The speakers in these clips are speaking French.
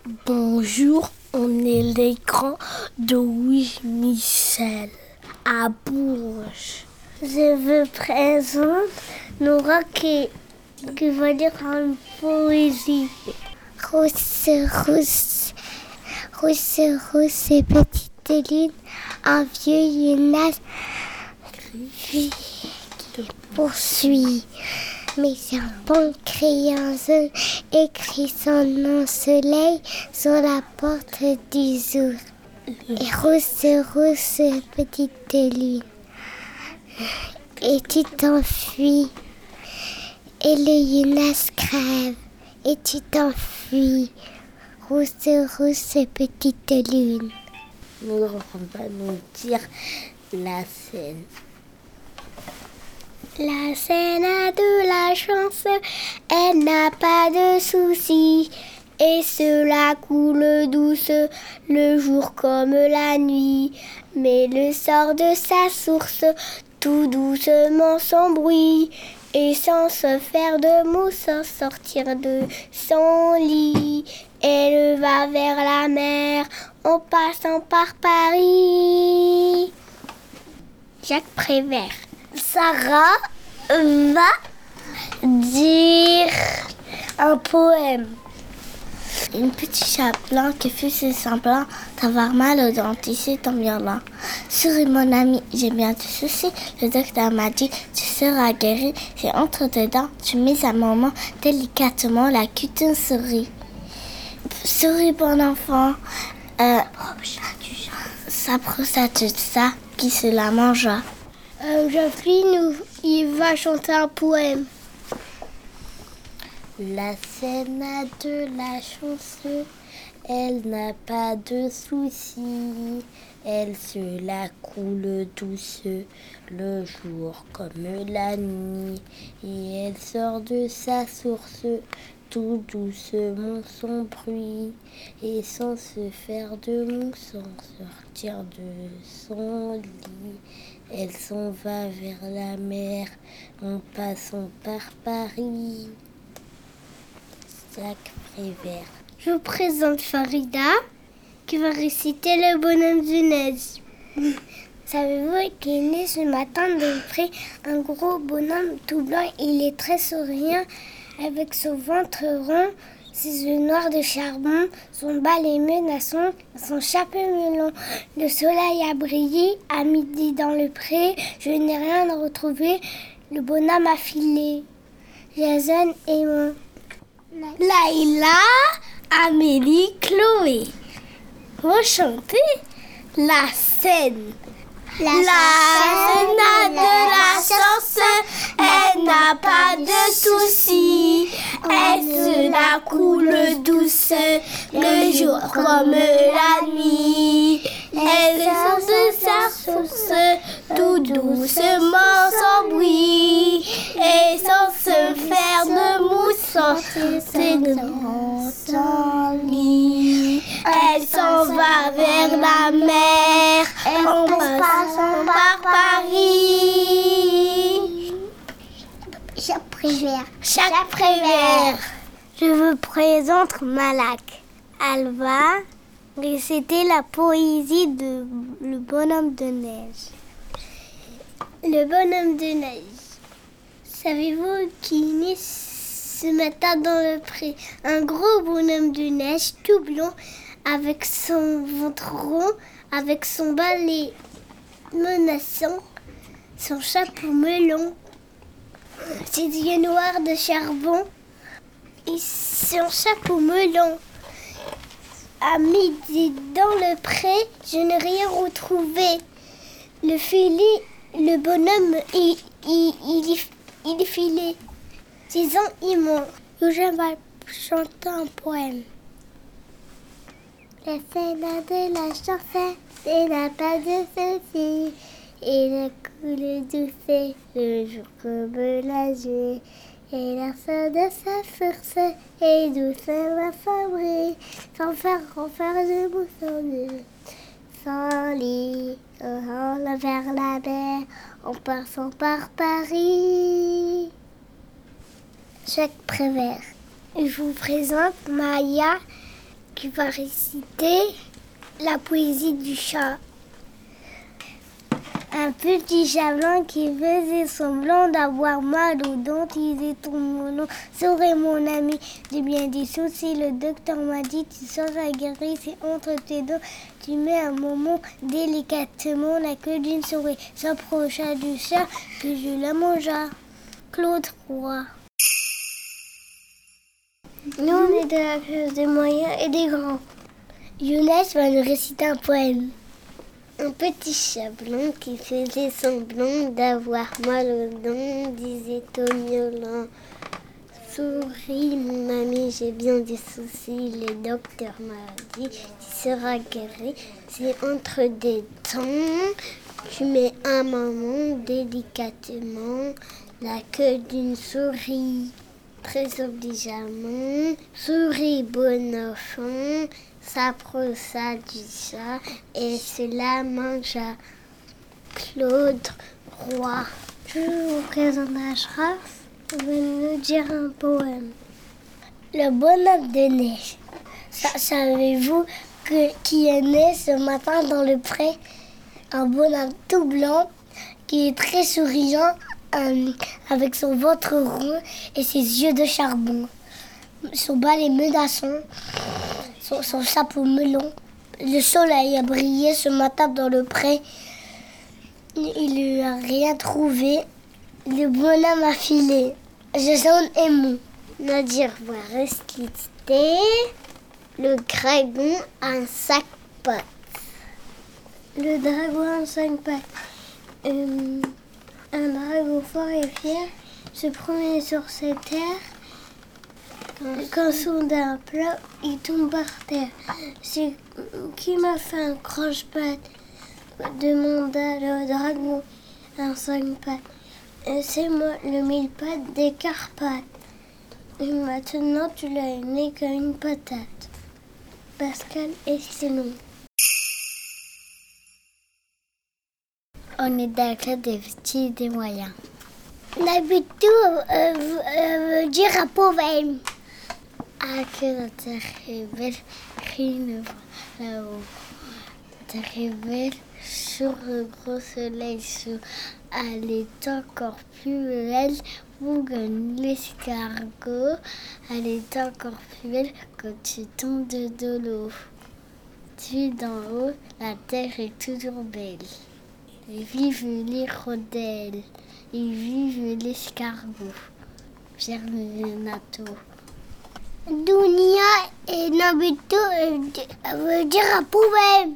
Bonjour, on est les grands de Louis Michel à Bourges. Je vous présente Nora qui va lire une poésie. Rousse, rousse, rousse, rousse et petite lune, un vieux Younas qui poursuit. Mais un bon crayon jaune écrit son nom soleil sur la porte du jour. Et rousse, rousse, petite lune. Et tu t'enfuis. Et le Younas crève. Et tu t'enfuis. Rousse, rousse, petite lune. Nous va nous dire la scène. La scène a de la chance, elle n'a pas de soucis. Et cela coule douce, le jour comme la nuit. Mais le sort de sa source, tout doucement sans bruit. Et sans se faire de mots, sans sortir de son lit. Elle va vers la mer, en passant par Paris. Jacques Prévert. Sarah va dire un poème. Une petite chaperon qui fut si semblant d'avoir mal au dentiste étant bien là. Souris mon ami, j'ai bien du souci. Le docteur m'a dit, tu seras guéri. Si entre dedans, tu mets à maman délicatement la cutine souris. Souris bon enfant. S'approche de ça qui se la mangea. Jacqueline, il va chanter un poème. La scène a de la chance, elle n'a pas de soucis. Elle se la coule douce, le jour comme la nuit. Et elle sort de sa source, tout doucement sans bruit. Et sans se faire de mots, sans sortir de son lit. Elle s'en va vers la mer en passant par Paris. Jacques Prévert. Je vous présente Farida qui va réciter le bonhomme de neige. Savez-vous qu'il est né ce matin de près un gros bonhomme tout blanc. Il est très souriant avec son ventre rond, ses yeux noirs de charbon, son balai menaçant, son chapeau melon. Le soleil a brillé à midi dans le pré. Je n'ai rien retrouvé. Le bonhomme a filé. Jason et moi. Laïla, Amélie, Chloé. Vous chantez la scène. La scène a de la chance, elle n'a pas de soucis. Elle se la coule douce, le jour comme la nuit. Elle sort de sa source, tout doucement sans bruit. Et sans se faire de mousse, sans dans son lit. Elle s'en va vers la mer, en passant par Paris. Jacques Prévert. Jacques Prévert. Je vous présente Malak. Elle va réciter la poésie de Le bonhomme de neige. Le bonhomme de neige. Savez-vous qu'il est né ce matin dans le pré? Un gros bonhomme de neige tout blanc, avec son ventre rond, avec son balai menaçant, son chapeau melon, ses yeux noirs de charbon et son chapeau melon. À midi dans le pré, je n'ai rien retrouvé. Le filet, le bonhomme, il est filé. 6 ans, il ment. Je vais chanter un poème. La scène a de la chance, elle n'a pas de soucis. Et la coule douce, le jour comme la nuit. Et la sort de sa force, et doucement s'abri, sans faire de mousson, sans lit, on vers la mer, en passant par Paris. Jacques Prévert. Je vous présente Maya qui va réciter la poésie du chat. Un petit chat blanc qui faisait semblant d'avoir mal aux dents, disait ton melon, serait mon ami. J'ai bien des soucis, le docteur m'a dit, tu seras guéri, c'est entre tes dents. Tu mets un moment délicatement, la queue d'une souris s'approcha du chat, que je la mangea. Claude Roy. Nous, on est de la classe des moyens et des grands. Younes va nous réciter un poème. Un petit chat blanc qui faisait semblant d'avoir mal aux dents, disait au miaulant. Souris, mon ami, j'ai bien des soucis. Le docteur m'a dit, tu seras guéri. C'est entre des dents. Tu mets un moment délicatement la queue d'une souris. Très obligeamment, souris bon enfant, s'approcha du chat et se la mangea. Claude Roy. Je vous présente Ashraf, il va nous dire un poème. Le bonhomme de neige. Savez-vous qui est né ce matin dans le pré? Un bonhomme tout blanc qui est très souriant, avec son ventre rond et ses yeux de charbon, son balai menaçant, son chapeau melon. Le soleil a brillé ce matin dans le pré. Il lui a rien trouvé. Le bonhomme a filé. Jason et mou. Nadir va réciter le dragon à un sac pattes. Le dragon à un sac pattes. Un dragon fort et fier se promenait sur cette terre. Quand soudain, plat, il tombe par terre. C'est qui m'a fait un croche-patte? Demanda le dragon à 5 pattes. C'est moi, le 1000 pattes des Carpates. Et maintenant, tu l'as né comme une patate. Pascal Estelon. On est dans la classe des petits et des moyens. Nabutou veut dire un poème. Ah, que la terre est belle, crie une voix là-haut. La terre est belle, sur le gros soleil chaud. Elle est encore plus belle, bougonne l'escargot. Elle est encore plus belle quand tu tombes de l'eau. Tu es d'en haut, la terre est toujours belle. Et vive l'hirondelle, et vive l'escargot. Pierre Renato. Dounia et Nabuto veut dire un poème.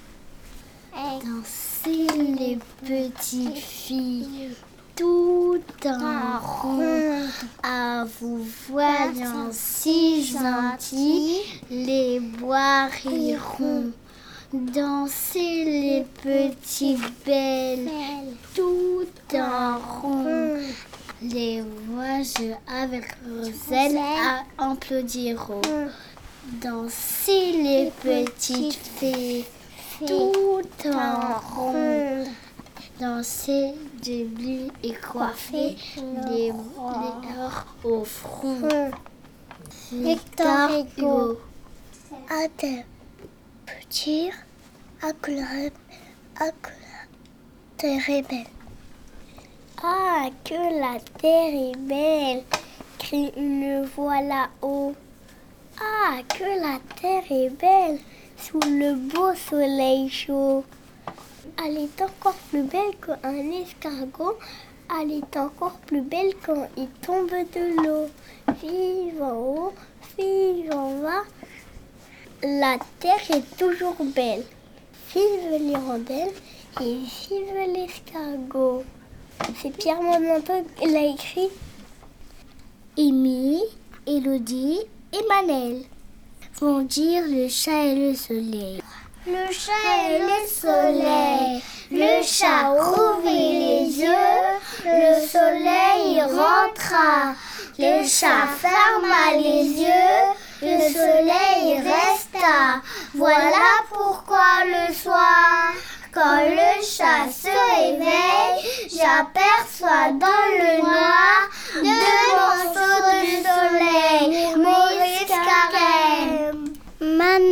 Danser les petites filles tout en rond, à vous voyant si gentils, les bois riront. Danser les petites belles tout en rond. Les voyageurs avec Roselle applaudiront. Danser les petites fées tout en rond. Danser debout et coiffer les fleurs au front. Victor Hugo. Peut dire que la terre est belle. Ah, que la terre est belle, crie une voix là-haut. Ah, que la terre est belle, sous le beau soleil chaud. Elle est encore plus belle qu'un escargot. Elle est encore plus belle quand il tombe de l'eau. Vive en haut, vive en bas. La terre est toujours belle. Vive l'hirondelle et vive l'escargot. C'est Pierre Monanto qui l'a écrit. Émilie, Élodie et Manel vont dire le chat et le soleil. Le chat et le soleil. Le chat rouvrit les yeux. Le soleil rentra. Le chat ferma les yeux. Le soleil resta. Voilà pourquoi le soir, quand le chat se réveille, j'aperçois dans le noir deux morceaux de soleil. Maurice Carême.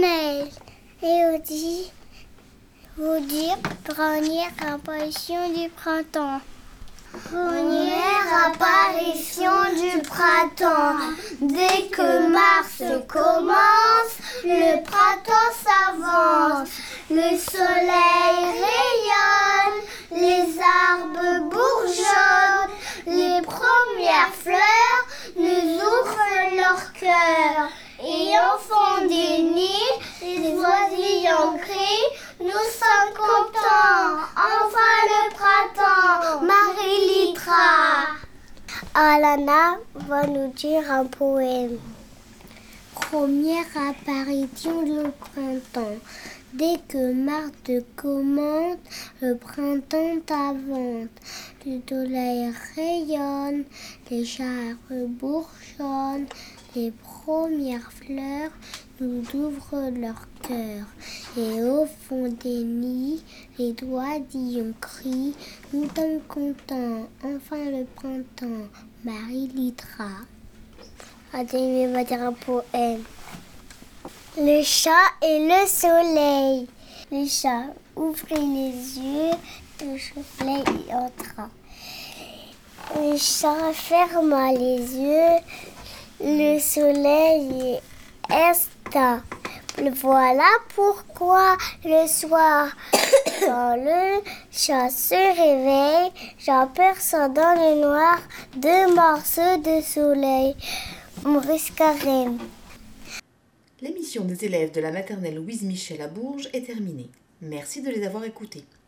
neige. Et aussi, vous dire première apparition du printemps. Première apparition du printemps. Dès que mars commence, le printemps s'avance. Le soleil rayonne, les arbres bourgeonnent, les premières fleurs nous ouvrent leur cœur. Et en font des nids, les oisillons crient, nous sommes contents, enfin le printemps, Marie-Litra. Alana va nous dire un poème. Première apparition du printemps. Dès que Mars commence, le printemps t'avance. Le soleil rayonne, les arbres bourgeonnent, les premières fleurs nous ouvrent leur cœur. Et au fond des nids, les oisillons crient, nous sommes contents, enfin le printemps, Marie-Litra. Adélie va dire un poème. Le chat et le soleil. Le chat ouvrit les yeux, le soleil y entra. Le chat ferma les yeux, le soleil y resta. Voilà pourquoi le soir, quand le chat se réveille, j'aperçois dans le noir 2 morceaux de soleil. Maurice Carême. L'émission des élèves de la maternelle Louise Michel à Bourges est terminée. Merci de les avoir écoutés.